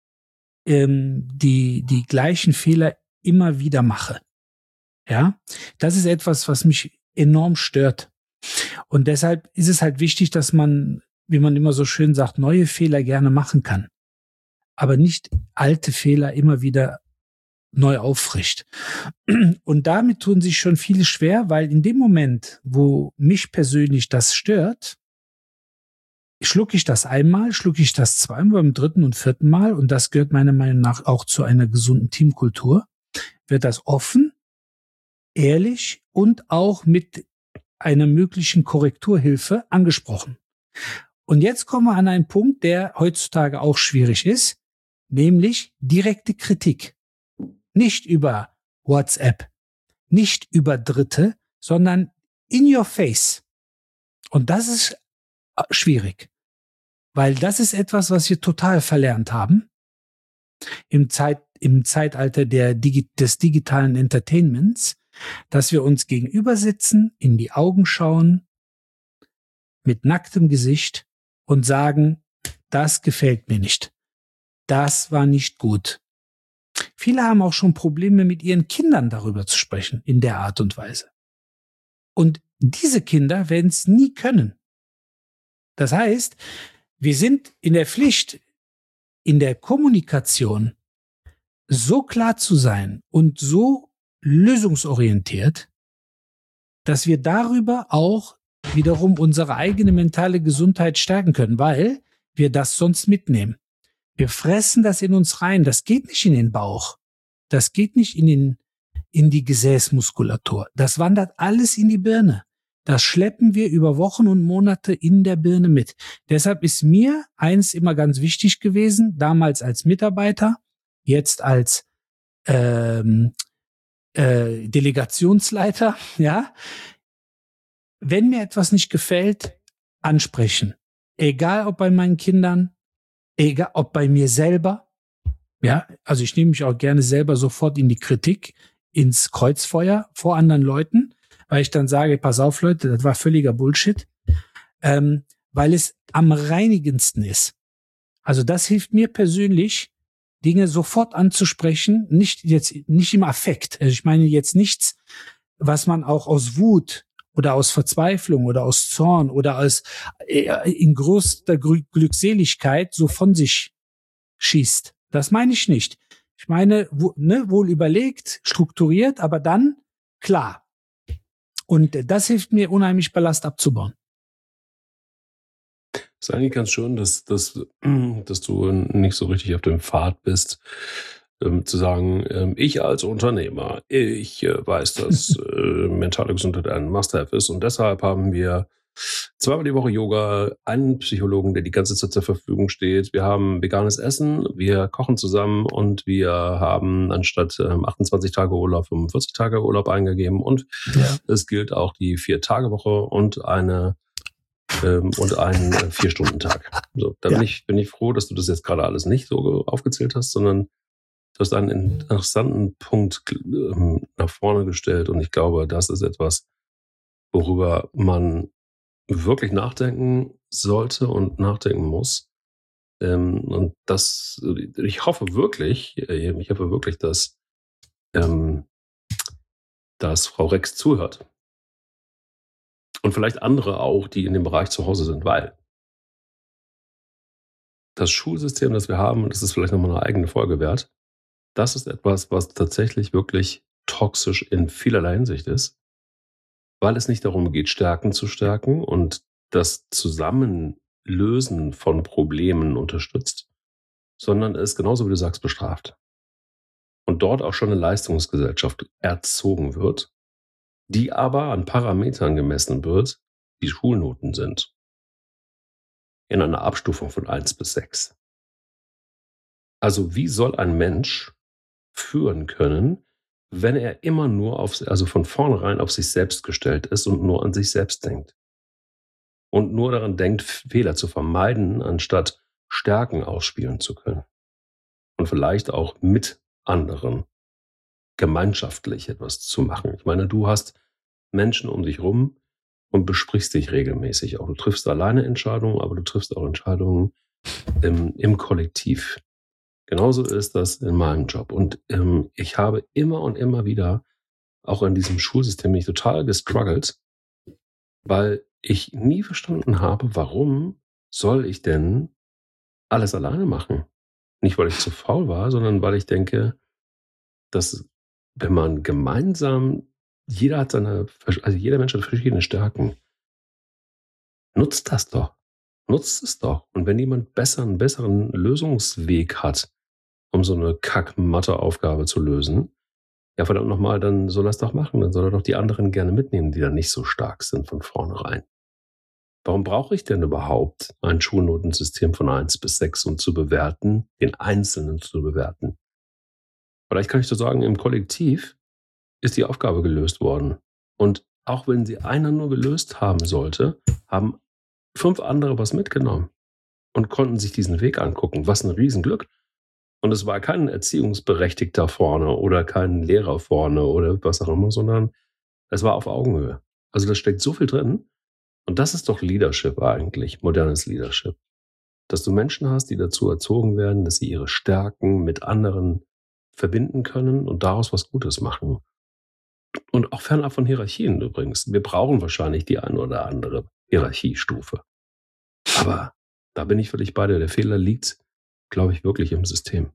die gleichen Fehler immer wieder mache. Ja, das ist etwas, was mich enorm stört. Und deshalb ist es halt wichtig, dass man, wie man immer so schön sagt, neue Fehler gerne machen kann, aber nicht alte Fehler immer wieder neu auffrischt. Und damit tun sich schon viele schwer, weil in dem Moment, wo mich persönlich das stört, schlucke ich das einmal, schlucke ich das zweimal, beim dritten und vierten Mal, und das gehört meiner Meinung nach auch zu einer gesunden Teamkultur, wird das offen, ehrlich und auch mit einer möglichen Korrekturhilfe angesprochen. Und jetzt kommen wir an einen Punkt, der heutzutage auch schwierig ist, nämlich direkte Kritik. Nicht über WhatsApp, nicht über Dritte, sondern in your face. Und das ist schwierig, weil das ist etwas, was wir total verlernt haben im Zeitalter des digitalen Entertainments, dass wir uns gegenüber sitzen, in die Augen schauen, mit nacktem Gesicht und sagen, das gefällt mir nicht. Das war nicht gut. Viele haben auch schon Probleme mit ihren Kindern darüber zu sprechen, in der Art und Weise. Und diese Kinder werden es nie können. Das heißt, wir sind in der Pflicht, in der Kommunikation so klar zu sein und so lösungsorientiert, dass wir darüber auch wiederum unsere eigene mentale Gesundheit stärken können, weil wir das sonst mitnehmen. Wir fressen das in uns rein. Das geht nicht in den Bauch. Das geht nicht in die Gesäßmuskulatur. Das wandert alles in die Birne. Das schleppen wir über Wochen und Monate in der Birne mit. Deshalb ist mir eins immer ganz wichtig gewesen, damals als Mitarbeiter, jetzt als Delegationsleiter, ja. Wenn mir etwas nicht gefällt, ansprechen. Egal ob bei meinen Kindern, egal ob bei mir selber. Ja, also ich nehme mich auch gerne selber sofort in die Kritik, ins Kreuzfeuer vor anderen Leuten, weil ich dann sage, pass auf Leute, das war völliger Bullshit, weil es am reinigendsten ist. Also das hilft mir persönlich, Dinge sofort anzusprechen, nicht im Affekt. Also ich meine jetzt nichts, was man auch aus Wut oder aus Verzweiflung oder aus Zorn oder aus in größter Glückseligkeit so von sich schießt. Das meine ich nicht. Ich meine, wohl überlegt, strukturiert, aber dann klar. Und das hilft mir unheimlich, Ballast abzubauen. Es ist eigentlich ganz schön, dass du nicht so richtig auf dem Pfad bist, zu sagen, ich als Unternehmer, ich weiß, dass mentale Gesundheit ein Must-have ist und deshalb haben wir 2-mal die Woche Yoga, einen Psychologen, der die ganze Zeit zur Verfügung steht. Wir haben veganes Essen, wir kochen zusammen und wir haben anstatt 28 Tage Urlaub 45 Tage Urlaub eingegeben und es gilt auch die 4-Tage-Woche und einen 4-Stunden-Tag. So, da bin ich froh, dass du das jetzt gerade alles nicht so aufgezählt hast, sondern du hast einen interessanten Punkt nach vorne gestellt und ich glaube, das ist etwas, worüber man wirklich nachdenken sollte und nachdenken muss. Und ich hoffe wirklich, dass Frau Rex zuhört. Und vielleicht andere auch, die in dem Bereich zu Hause sind, weil das Schulsystem, das wir haben, das ist vielleicht nochmal eine eigene Folge wert, das ist etwas, was tatsächlich wirklich toxisch in vielerlei Hinsicht ist, weil es nicht darum geht, Stärken zu stärken und das Zusammenlösen von Problemen unterstützt, sondern es genauso wie du sagst, bestraft. Und dort auch schon eine Leistungsgesellschaft erzogen wird, die aber an Parametern gemessen wird, die Schulnoten sind. In einer Abstufung von 1 bis 6. Also wie soll ein Mensch führen können, wenn er immer nur von vornherein auf sich selbst gestellt ist und nur an sich selbst denkt? Und nur daran denkt, Fehler zu vermeiden, anstatt Stärken ausspielen zu können. Und vielleicht auch mit anderen gemeinschaftlich etwas zu machen. Ich meine, du hast Menschen um dich rum und besprichst dich regelmäßig. Auch du triffst alleine Entscheidungen, aber du triffst auch Entscheidungen im Kollektiv. Genauso ist das in meinem Job. Und ich habe immer und immer wieder, auch in diesem Schulsystem, mich total gestruggelt, weil ich nie verstanden habe, warum soll ich denn alles alleine machen? Nicht, weil ich zu faul war, sondern weil ich denke, dass wenn man gemeinsam, jeder Mensch hat verschiedene Stärken. Nutzt das doch. Nutzt es doch. Und wenn jemand einen besseren Lösungsweg hat, um so eine Kack-Mathe-Aufgabe zu lösen, ja verdammt nochmal, dann soll er es doch machen. Dann soll er doch die anderen gerne mitnehmen, die dann nicht so stark sind von vornherein. Warum brauche ich denn überhaupt ein Schulnotensystem von 1 bis 6, um zu bewerten, den Einzelnen zu bewerten? Vielleicht kann ich so sagen, im Kollektiv ist die Aufgabe gelöst worden. Und auch wenn sie einer nur gelöst haben sollte, haben 5 andere was mitgenommen und konnten sich diesen Weg angucken. Was ein Riesenglück. Und es war kein Erziehungsberechtigter vorne oder kein Lehrer vorne oder was auch immer, sondern es war auf Augenhöhe. Also da steckt so viel drin. Und das ist doch Leadership eigentlich, modernes Leadership. Dass du Menschen hast, die dazu erzogen werden, dass sie ihre Stärken mit anderen verbinden können und daraus was Gutes machen. Und auch fernab von Hierarchien übrigens. Wir brauchen wahrscheinlich die eine oder andere Hierarchiestufe. Aber da bin ich völlig bei dir. Der Fehler liegt, glaube ich, wirklich im System.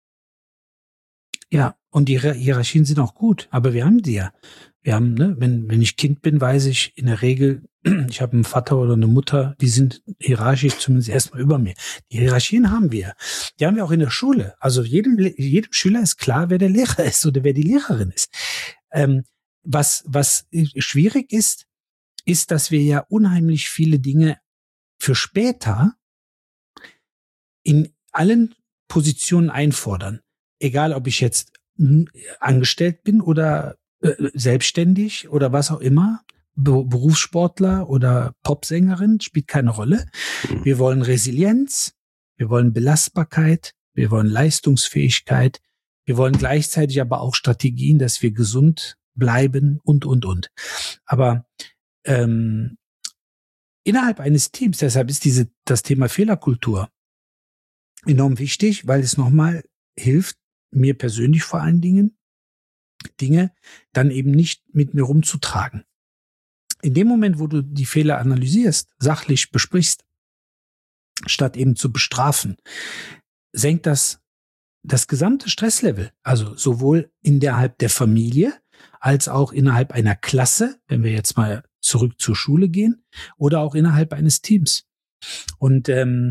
Ja, und die Hierarchien sind auch gut, aber wir haben die ja. Wir haben, wenn ich Kind bin, weiß ich in der Regel, ich habe einen Vater oder eine Mutter, die sind hierarchisch zumindest erstmal über mir. Die Hierarchien haben wir. Die haben wir auch in der Schule. Also jedem Schüler ist klar, wer der Lehrer ist oder wer die Lehrerin ist. Was schwierig ist, ist, dass wir ja unheimlich viele Dinge für später in allen Positionen einfordern. Egal, ob ich jetzt angestellt bin oder selbstständig oder was auch immer, Berufssportler oder Popsängerin, spielt keine Rolle. Wir wollen Resilienz, wir wollen Belastbarkeit, wir wollen Leistungsfähigkeit, wir wollen gleichzeitig aber auch Strategien, dass wir gesund bleiben und. Aber innerhalb eines Teams, deshalb ist das Thema Fehlerkultur enorm wichtig, weil es nochmal hilft, mir persönlich vor allen Dingen, Dinge dann eben nicht mit mir rumzutragen. In dem Moment, wo du die Fehler analysierst, sachlich besprichst, statt eben zu bestrafen, senkt das gesamte Stresslevel, also sowohl innerhalb der Familie als auch innerhalb einer Klasse, wenn wir jetzt mal zurück zur Schule gehen, oder auch innerhalb eines Teams. Und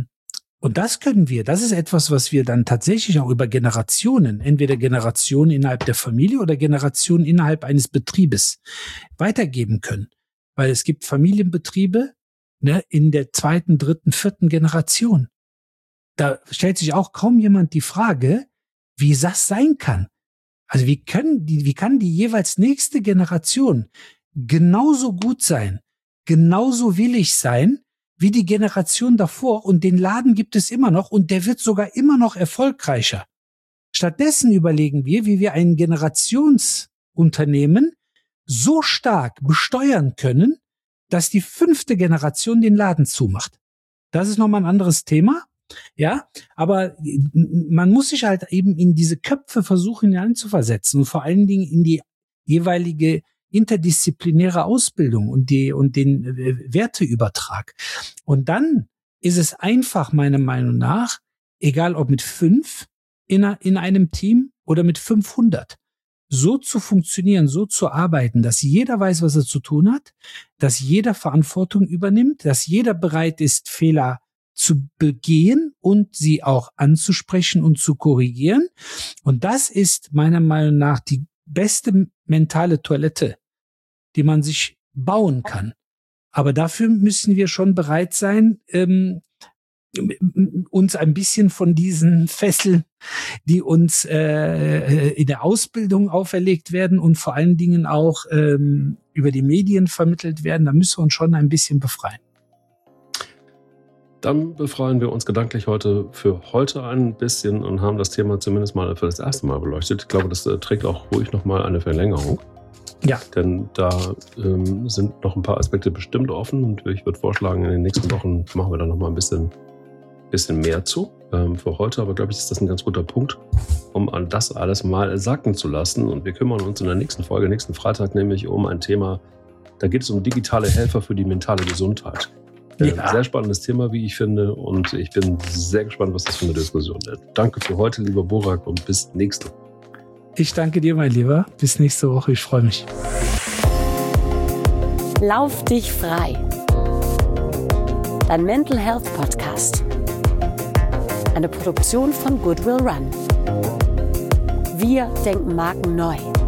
das das ist etwas, was wir dann tatsächlich auch über Generationen, entweder Generationen innerhalb der Familie oder Generationen innerhalb eines Betriebes weitergeben können. Weil es gibt Familienbetriebe, ne, in der 2., 3., 4. Generation. Da stellt sich auch kaum jemand die Frage, wie das sein kann. Also wie kann die jeweils nächste Generation genauso gut sein, genauso willig sein, wie die Generation davor, und den Laden gibt es immer noch und der wird sogar immer noch erfolgreicher. Stattdessen überlegen wir, wie wir ein Generationsunternehmen so stark besteuern können, dass die 5. Generation den Laden zumacht. Das ist nochmal ein anderes Thema, ja, aber man muss sich halt eben in diese Köpfe versuchen hineinzuversetzen und vor allen Dingen in die jeweilige interdisziplinäre Ausbildung und den Werteübertrag. Und dann ist es einfach, meiner Meinung nach, egal ob mit 5 in einem Team oder mit 500, so zu funktionieren, so zu arbeiten, dass jeder weiß, was er zu tun hat, dass jeder Verantwortung übernimmt, dass jeder bereit ist, Fehler zu begehen und sie auch anzusprechen und zu korrigieren. Und das ist meiner Meinung nach die beste mentale Toilette, die man sich bauen kann. Aber dafür müssen wir schon bereit sein, uns ein bisschen von diesen Fesseln, die uns in der Ausbildung auferlegt werden und vor allen Dingen auch über die Medien vermittelt werden, da müssen wir uns schon ein bisschen befreien. Dann befreien wir uns gedanklich für heute ein bisschen und haben das Thema zumindest mal für das erste Mal beleuchtet. Ich glaube, das trägt auch ruhig nochmal eine Verlängerung. Ja. Denn da sind noch ein paar Aspekte bestimmt offen und ich würde vorschlagen, in den nächsten Wochen machen wir da nochmal ein bisschen mehr zu. Für heute aber, glaube ich, ist das ein ganz guter Punkt, um an das alles mal sacken zu lassen. Und wir kümmern uns in der nächsten Folge, nächsten Freitag, nämlich um ein Thema, da geht es um digitale Helfer für die mentale Gesundheit. Ja. Sehr spannendes Thema, wie ich finde. Und ich bin sehr gespannt, was das für eine Diskussion ist. Danke für heute, lieber Burak, und bis nächste Woche. Ich danke dir, mein Lieber. Bis nächste Woche. Ich freue mich. Lauf dich frei. Dein Mental Health Podcast. Eine Produktion von Goodwill Run. Wir denken Marken neu.